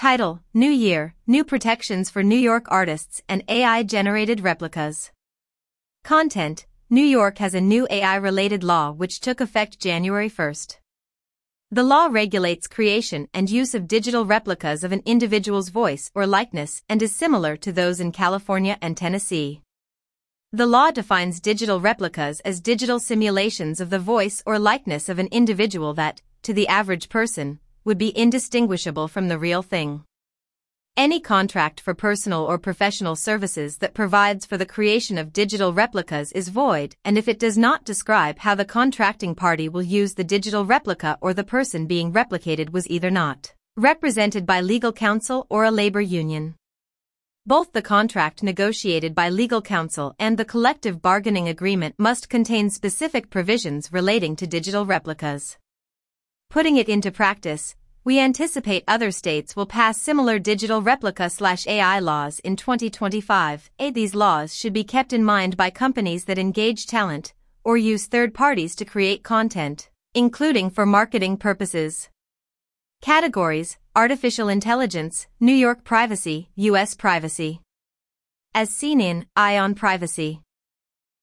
Title: New Year, New Protections for New York Artists and AI-Generated Replicas. Content: New York has a new AI-related law which took effect January 1st. The law regulates creation and use of digital replicas of an individual's voice or likeness and is similar to those in California and Tennessee. The law defines digital replicas as digital simulations of the voice or likeness of an individual that, to the average person, would be indistinguishable from the real thing. Any contract for personal or professional services that provides for the creation of digital replicas is void, and if it does not describe how the contracting party will use the digital replica or the person being replicated was either not represented by legal counsel or a labor union. Both the contract negotiated by legal counsel and the collective bargaining agreement must contain specific provisions relating to digital replicas. Putting it into practice, we anticipate other states will pass similar digital replica/AI laws in 2025. These laws should be kept in mind by companies that engage talent or use third parties to create content, including for marketing purposes. Categories: Artificial Intelligence, New York Privacy, U.S. Privacy. As seen in Eye on Privacy.